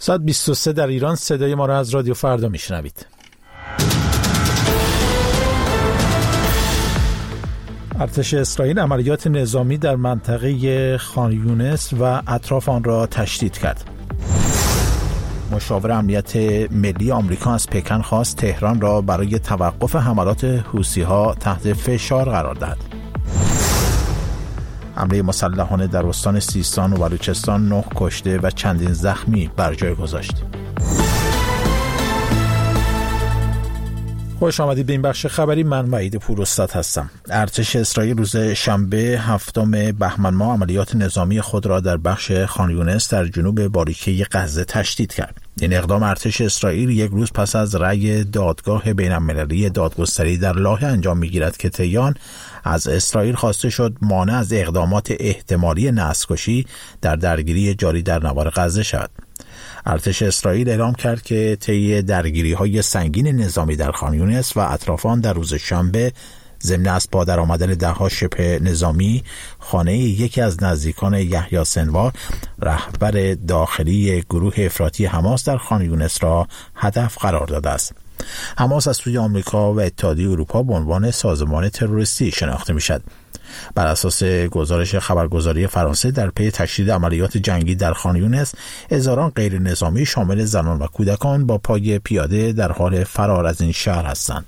ساعت 23 در ایران. صدای ما را از رادیو فردا میشنوید. ارتش اسرائیل عملیات نظامی در منطقه خان یونس و اطراف آن را تشدید کرد. مشاور امنیت ملی آمریکا از پکن خواست تهران را برای توقف حملات حوثی‌ها تحت فشار قرار دهد. حمله مسلحانه در استان سیستان و بلوچستان 9 کشته و چندین زخمی بر جای گذاشت. خوش آمدید به این بخش خبری. من وحید پوراستاد هستم. ارتش اسرائیل روز شنبه 7 بهمن ماه عملیات نظامی خود را در بخش خان یونس در جنوب باریکه غزه تشدید کرد. این اقدام ارتش اسرائیل یک روز پس از رأی دادگاه بین‌المللی دادگستری در لاهه انجام می‌گیرد که طی از اسرائیل خواسته شد مانع از اقدامات احتمالی نسل‌کشی در درگیری جاری در نوار غزه شود. ارتش اسرائیل اعلام کرد که طی درگیری‌های سنگین نظامی در خان یونس و اطراف آن در روز شنبه ضمن از پادر آمدن ده‌ها شبه نظامی خانه یکی از نزدیکان یحیی سنوار رهبر داخلی گروه افراطی حماس در خان یونس را هدف قرار داده است. حماس از سوی آمریکا و اتحادیه اروپا به عنوان سازمان تروریستی شناخته می‌شود. بر اساس گزارش خبرگزاری فرانسه در پی تشدید عملیات جنگی در خان یونس، هزاران غیر نظامی شامل زنان و کودکان با پای پیاده در حال فرار از این شهر هستند.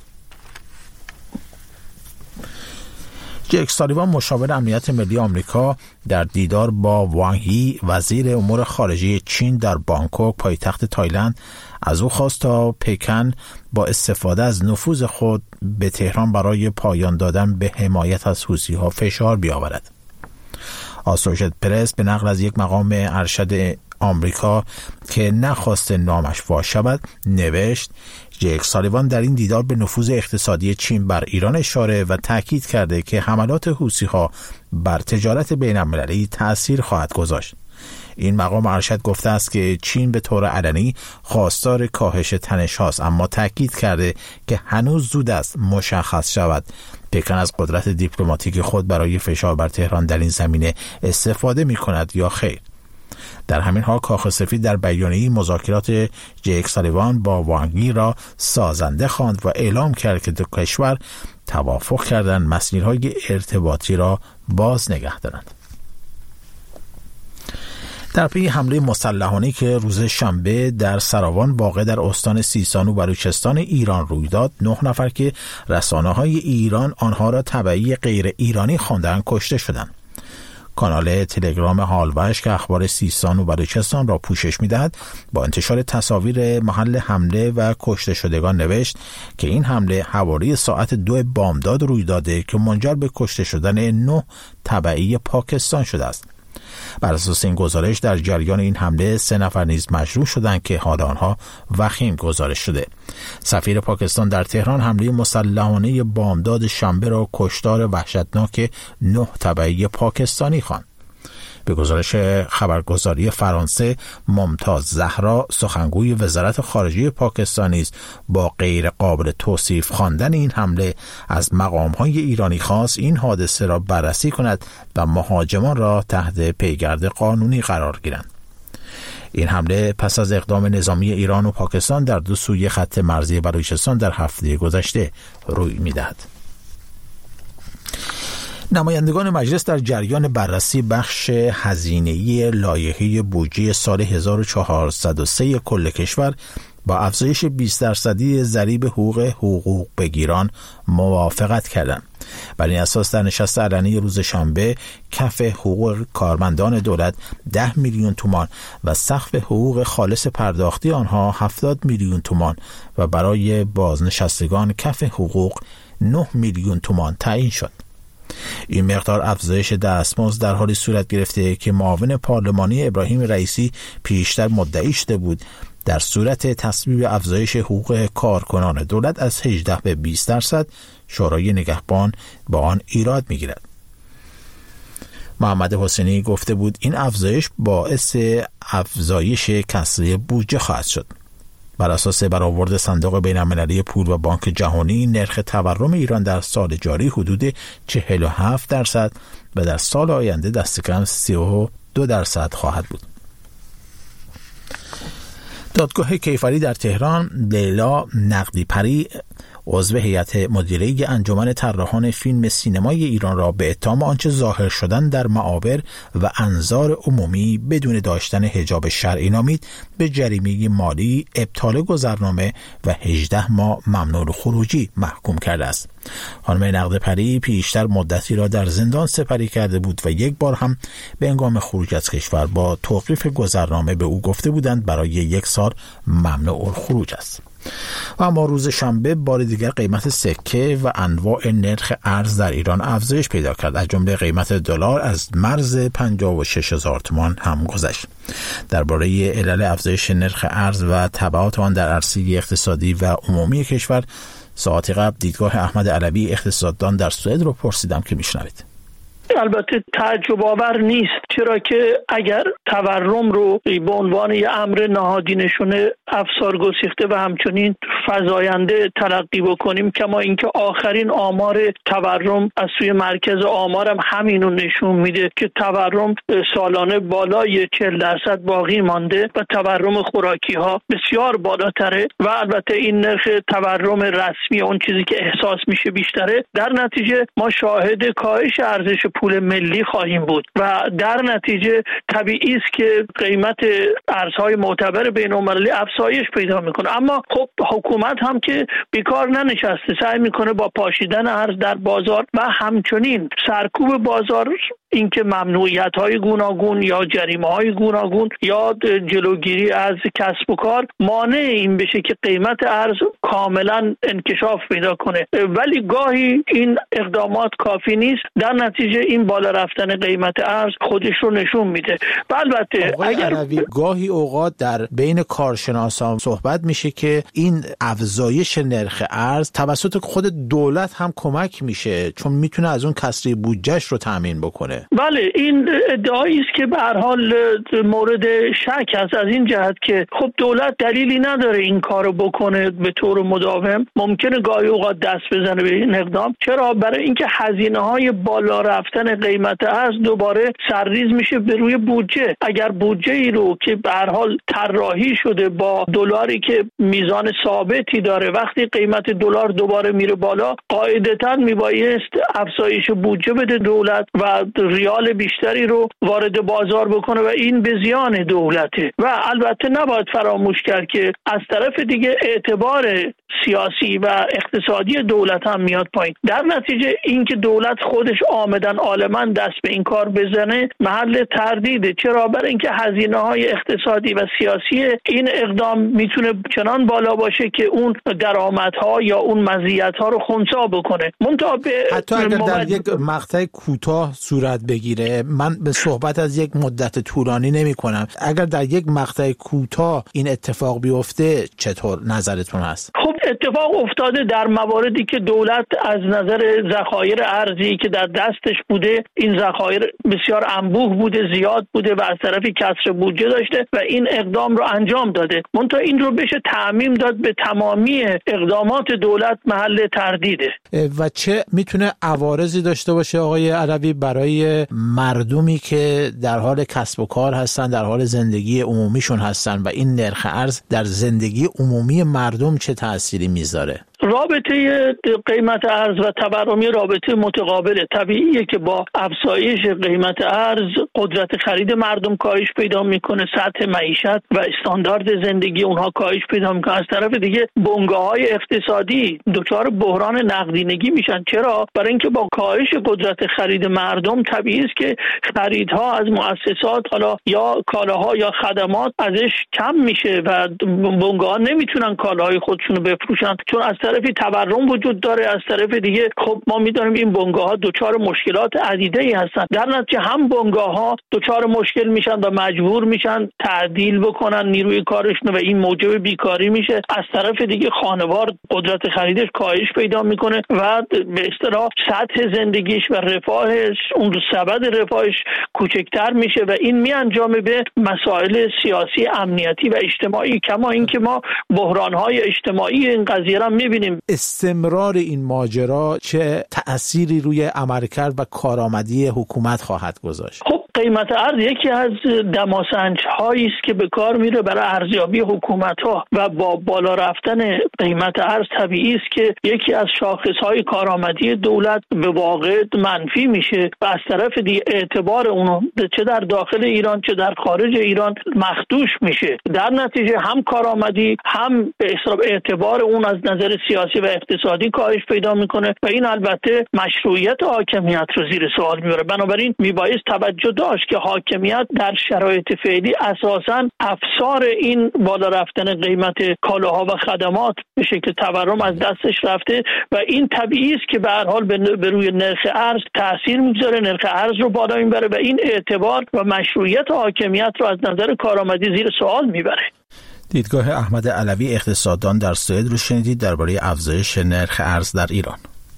جک سالیوان مشاور امنیت ملی آمریکا در دیدار با وانگ یی وزیر امور خارجه چین در بانکوک پایتخت تایلند از او خواست تا پکن با استفاده از نفوذ خود به تهران برای پایان دادن به حمایت از حوثی‌ها فشار بیاورد. آسوشیتد پرس به نقل از یک مقام ارشد آمریکا که نخواست نامش فاش شود نوشت: جک سالیوان در این دیدار به نفوذ اقتصادی چین بر ایران اشاره و تاکید کرده که حملات حوثی‌ها بر تجارت بین‌المللی تأثیر خواهد گذاشت. این مقام ارشد گفته است که چین به طور علنی خواستار کاهش تنش هاست، اما تاکید کرده که هنوز زود است مشخص شود پکن از قدرت دیپلماتیک خود برای فشار بر تهران در این زمینه استفاده می کند یا خیر. در همین حال کاخ سفید در بیانیه‌ای مذاکرات جک سالیوان با وانگ یی را سازنده خواند و اعلام کرد که دو کشور توافق کردند مسیرهای ارتباطی را باز نگه دارند. در پی حمله مسلحانه‌ای که روز شنبه در سراوان واقع در استان سیستان و بلوچستان ایران روی داد، 9 نفر که رسانه‌های ایران آنها را تبعی غیر ایرانی خواندند کشته شدند. کانال تلگرام هالوش که اخبار سیستان و بلوچستان را پوشش می‌دهد با انتشار تصاویر محل حمله و کشته شدگان نوشت که این حمله حوالی ساعت 2 بامداد روی داده که منجر به کشته شدن 9 تبعی پاکستان شده است. بر اساس این گزارش در جریان این حمله 3 نفر نیز مجروح شدند که حال آنها وخیم گزارش شده. سفیر پاکستان در تهران حمله مسلحانه بامداد شنبه را کشتار وحشتناک 9 تبعی پاکستانی خواند. به گزارش خبرگزاری فرانسه، ممتاز زهرا سخنگوی وزارت خارجه پاکستان نیز با غیر قابل توصیف خواندن این حمله از مقام‌های ایرانی خواست این حادثه را بررسی کند و مهاجمان را تحت پیگرد قانونی قرار گیرند. این حمله پس از اقدام نظامی ایران و پاکستان در دو سوی خط مرزی بلوچستان در هفته گذشته روی می‌دهد. نمایندگان مجلس در جریان بررسی بخش هزینه‌ای لایحه بودجه سال 1403 کل کشور با افزایش 20% ضریب حقوق بگیران موافقت کردند. بر این اساس در نشست علنی روز شنبه کف حقوق کارمندان دولت 10 میلیون تومان و سقف حقوق خالص پرداختی آنها 70 میلیون تومان و برای بازنشستگان کف حقوق 9 میلیون تومان تعیین شد. این مقدار افزایش دستمزد در حالی صورت گرفته که معاون پارلمانی ابراهیم رئیسی پیشتر مدعی شده بود در صورت تصویب افزایش حقوق کارکنان دولت از 18 به 20% شورای نگهبان با آن ایراد می‌گیرد. محمد حسینی گفته بود این افزایش باعث افزایش کسری بودجه خواهد شد. بر اساس برآورد صندوق بین‌المللی پول و بانک جهانی، نرخ تورم ایران در سال جاری حدود 47% و در سال آینده دست کم 32% خواهد بود. دادگاه کیفری در تهران لیلا نقدی پری، عضو هیئت مدیره انجمن طراحان فیلم سینمای ایران را به اتهام آنچه ظاهر شدن در معابر و انظار عمومی بدون داشتن حجاب شرعی نامید به جریمه مالی، ابطال گذرنامه و 18 ماه ممنوع الخروجی محکوم کرده است. خانم نقدی پری پیشتر مدتی را در زندان سپری کرده بود و یک بار هم به هنگام خروج از کشور با توقیف گذرنامه به او گفته بودند برای 1 سال ممنوع الخروج است. و اما روز شنبه بار دیگر قیمت سکه و انواع نرخ ارز در ایران افزایش پیدا کرد. از جمله قیمت دلار از مرز 56,000 تومان هم گذشت. درباره علل افزایش نرخ ارز و تبعات آن در عرصه اقتصادی و عمومی کشور ساعت قبل دیدگاه احمد علوی اقتصاددان در سوئد رو پرسیدم که میشنوید. البته تعجب آور نیست، چرا که اگر تورم رو به عنوان یه امر نهادینشون افسار گسیخته و همچنین فزاینده تلقی بکنیم، کما اینکه آخرین آمار تورم از سوی مرکز آمار هم همینو نشون میده که تورم سالانه بالای 40% باقی مانده و تورم خوراکی ها بسیار بالاتره و البته این نرخ تورم رسمی، اون چیزی که احساس میشه بیشتره. در نتیجه ما شاهد کاهش ارزش پول ملی خواهیم بود و در نتیجه طبیعی است که قیمت ارزهای معتبر بین‌المللی افزایش پیدا میکنه. اما خب حکومت هم که بیکار ننشسته، سعی میکنه با پاشیدن ارز در بازار و همچنین سرکوب بازار، اینکه ممنوعیت‌های گوناگون یا جریمه‌های گوناگون یا جلوگیری از کسب و کار مانع این بشه که قیمت ارز کاملا انکشاف پیدا کنه. ولی گاهی این اقدامات کافی نیست، در نتیجه این بالا رفتن قیمت ارز خودش رو نشون میده. و البته اگر گاهی اوقات در بین کارشناسان صحبت میشه که این افزایش نرخ ارز توسط خود دولت هم کمک میشه، چون میتونه از اون کسری بودجهش رو تامین بکنه. بله، این ادعایی است که به هر حال مورد شک است، از این جهت که خب دولت دلیلی نداره این کارو بکنه به طور مداوم. ممکنه گاهی اوقات دست بزنه به این اقدام. چرا؟ برای اینکه هزینه‌های بالا رفتن قیمت ارز دوباره سرریز میشه به روی بودجه. اگر بودجه ای رو که به هر حال طراحی شده با دلاری که میزان ثابتی داره، وقتی قیمت دلار دوباره میره بالا، قاعدتاً میبایست افزایش بودجه بده دولت و ریال بیشتری رو وارد بازار بکنه و این به زیان دولته. و البته نباید فراموش کرد که از طرف دیگه اعتبار سیاسی و اقتصادی دولت هم میاد پایین. در نتیجه اینکه دولت خودش آمدن عالما دست به این کار بزنه محل تردیده. چرا؟ برای اینکه هزینه‌های اقتصادی و سیاسی این اقدام میتونه چنان بالا باشه که اون درآمدها یا اون مزیت‌ها رو خنثی بکنه. حتی اگر در یک مقطع کوتاه صورت بگیره، من به صحبت از یک مدت طولانی نمی کنم، اگر در یک مقطع کوتاه این اتفاق بیفته چطور نظرتون هست؟ خب اتفاق افتاده در مواردی که دولت از نظر ذخایر ارزی که در دستش بوده، این ذخایر بسیار انبوه بوده، زیاد بوده و از طرفی کسر بودجه داشته و این اقدام رو انجام داده. منتها این رو بشه تعمیم داد به تمامی اقدامات دولت محل تردیده. و چه میتونه عوارضی داشته باشه آقای علوی برای مردمی که در حال کسب و کار هستن، در حال زندگی عمومیشون هستن و این نرخ ارز در زندگی عمومی مردم چه تأثیری میذاره؟ رابطه قیمت ارز و تورمی رابطه متقابله. طبیعیه که با افزایش قیمت ارز قدرت خرید مردم کاهش پیدا میکنه، سطح معیشت و استاندارد زندگی اونها کاهش پیدا میکنه. از طرف دیگه بنگاه‌های اقتصادی دچار بحران نقدینگی میشن. چرا؟ برای اینکه با کاهش قدرت خرید مردم طبیعیه که خریدها از مؤسسات، حالا یا کالاها یا خدمات، ازش کم میشه و بنگاه‌ها نمیتونن کالاهای خودشونو بفروشن، چون از طرفی تورم وجود داره، از طرف دیگه خب ما میدونیم این بنگاه‌ها دچار مشکلات عدیده‌ای هستن. در نتیجه هم بنگاه‌ها دچار مشکل میشن و مجبور میشن تعدیل بکنن نیروی کارشون و این موجب بیکاری میشه. از طرف دیگه خانوار قدرت خریدش کاهش پیدا میکنه و به اصطلاح سطح زندگیش و رفاهش، اون سبد رفاهش کوچکتر میشه و این میانجامه به مسائل سیاسی، امنیتی و اجتماعی. کما اینکه ما بحران‌های اجتماعی این قضیه را میبینیم. استمرار این ماجرا چه تأثیری روی عملکرد و کارآمدی حکومت خواهد گذاشت؟ خب قیمت ارز یکی از دماسنج‌هایی است که به کار میره برای ارزیابی حکومت‌ها و با بالا رفتن قیمت ارز طبیعی است که یکی از شاخص‌های کارآمدی دولت به واقع منفی میشه و از طرف دیگه اعتبار اونو چه در داخل ایران چه در خارج ایران مخدوش میشه. در نتیجه هم کارآمدی هم به حساب اعتبار اون از نظر سیاسی و اقتصادی کاهش پیدا میکنه و این البته مشروعیت حاکمیت رو زیر سوال میبره. بنابراین میبایست توجه داشت که حاکمیت در شرایط فعلی اساساً افسار این بالا رفتن قیمت کالاها و خدمات به شکل تورم از دستش رفته و این طبیعی است که به هر حال به روی نرخ ارز تاثیر میگذاره، نرخ ارز رو بالا میبره و این اعتبار و مشروعیت حاکمیت رو از نظر کارآمدی زیر سوال میبره. دیدگاه احمد علوی اقتصاددان در سوئد رو شنیدید درباره افزایش نرخ ارز در ایران.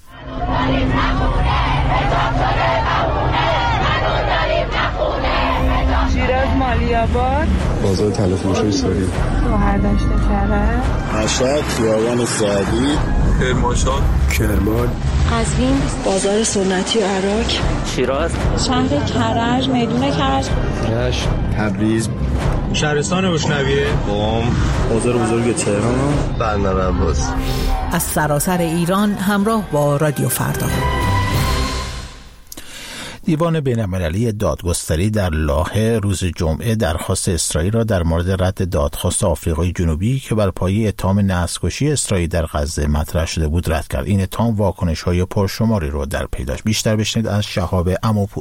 شیراز مالی‌آباد، بازار تلفروش اسرائیل، گوهردشت کرج، مشهد، خیابان سعدی، کرمانشاه، کرمان، قزوین، بازار سنتی عراق، شیراز، شهر کرج، میدون کرج، رشت، تبریز، شهرستان اشنویه، قم، بازار بزرگ تهران، بندر عباس. از سراسر ایران همراه با رادیو فردا. دیوان بین‌المللی دادگستری در لاهه روز جمعه درخواست اسرائیل را در مورد رد دادخواست آفریقای جنوبی که بر پایه اتهام نسل‌کشی اسرائیل در غزه مطرح شده بود رد کرد. این اتهام واکنش‌های پرشماری را در پی داشت. بیشتر بشنید از شهاب عموپور.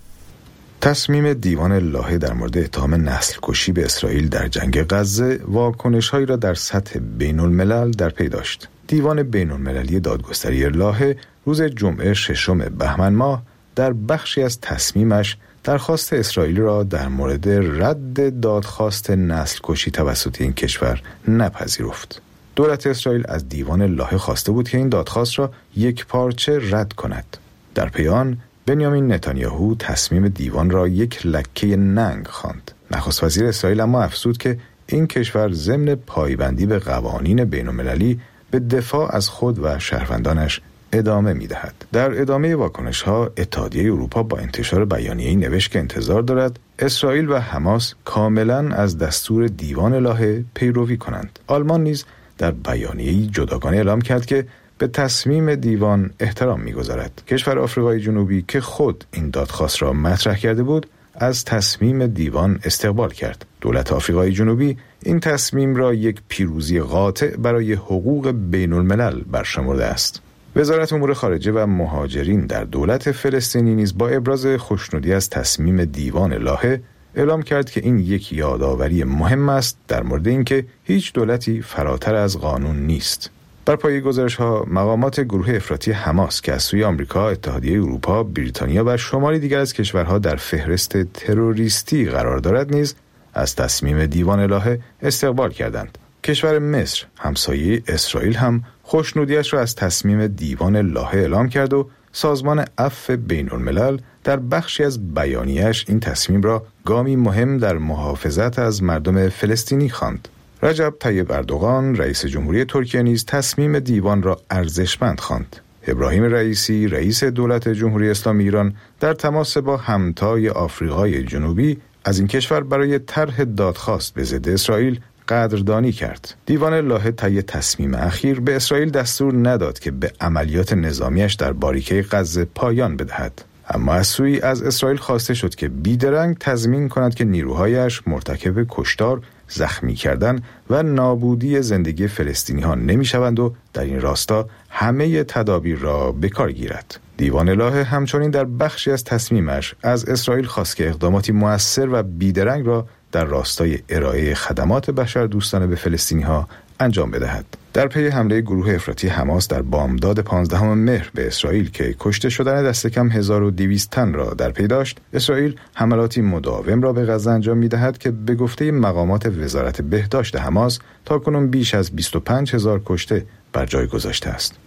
تصمیم دیوان لاهه در مورد اتهام نسل‌کشی به اسرائیل در جنگ غزه واکنش‌هایی را در سطح بین‌الملل در پی داشت. دیوان بین‌المللی دادگستری لاهه روز جمعه 6 بهمن ماه در بخشی از تصمیمش درخواست اسرائیل را در مورد رد دادخواست نسل‌کشی توسط این کشور نپذیرفت. دولت اسرائیل از دیوان لاهه خواسته بود که این دادخواست را یک پارچه رد کند. در پی آن بنیامین نتانیاهو تصمیم دیوان را یک لکه ننگ خواند. نخست وزیر اسرائیل اما افزود که این کشور ضمن پایبندی به قوانین بین‌المللی به دفاع از خود و شهروندانش ادامه می‌دهد. در ادامه واکنش‌ها اتحادیه اروپا با انتشار بیانیه‌ای نوشت که انتظار دارد اسرائیل و حماس کاملاً از دستور دیوان لاهه پیروی کنند. آلمان نیز در بیانیه‌ای جداگانه اعلام کرد که به تصمیم دیوان احترام می‌گذارد. کشور آفریقای جنوبی که خود این دادخواست را مطرح کرده بود، از تصمیم دیوان استقبال کرد. دولت آفریقای جنوبی این تصمیم را یک پیروزی قاطع برای حقوق بین‌الملل برشمرده است. وزارت امور خارجه و مهاجرین در دولت فلسطینی نیز با ابراز خوشنودی از تصمیم دیوان لاهه اعلام کرد که این یک یادآوری مهم است در مورد اینکه هیچ دولتی فراتر از قانون نیست. بر پایه گزارش‌ها مقامات گروه افراطی حماس که از سوی آمریکا، اتحادیه اروپا، بریتانیا و شماری دیگر از کشورها در فهرست تروریستی قرار دارد نیز از تصمیم دیوان لاهه استقبال کردند. کشور مصر همسایه اسرائیل هم خوشنودیش را از تصمیم دیوان لاهه اعلام کرد و سازمان عفو بین‌الملل در بخشی از بیانیه‌اش این تصمیم را گامی مهم در محافظت از مردم فلسطینی خواند. رجب طیب اردوغان رئیس جمهوری ترکیه نیز تصمیم دیوان را ارزشمند خواند. ابراهیم رئیسی رئیس دولت جمهوری اسلامی ایران در تماس با همتای آفریقای جنوبی از این کشور برای طرح دادخواست به ضد اسرائیل قدردانی کرد. دیوان لاهه طی تصمیم اخیر به اسرائیل دستور نداد که به عملیات نظامیش در باریکه غزه پایان بدهد، اما از سوی از اسرائیل خواسته شد که بیدرنگ تضمین کند که نیروهایش مرتکب کشتار، زخمی کردن و نابودی زندگی فلسطینی ها نمی شوند و در این راستا همه تدابیر را به کار گیرد. دیوان لاهه همچنین در بخشی از تصمیمش از اسرائیل خواست که اقداماتی مؤثر و بیدرنگ را در راستای ارائه خدمات بشردوستانه به فلسطینی ها انجام بدهد. در پی حمله گروه افراطی حماس در بامداد 15 مهر به اسرائیل که کشته شدن دست کم 1200 تن را در پی داشت، اسرائیل حملاتی مداوم را به غزه انجام می‌دهد که به گفته مقامات وزارت بهداشت حماس تاکنون بیش از 25000 کشته بر جای گذاشته است.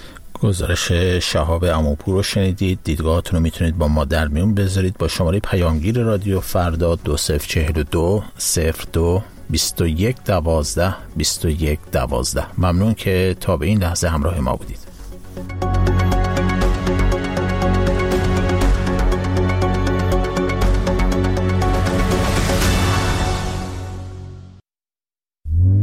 گزارش شهاب عموپور رو شنیدید. دیدگاهاتون رو میتونید با ما در میون بذارید با شماره پیامگیر رادیو فردا 2042 02 21 12 21 12. ممنون که تا به این لحظه همراه ما بودید.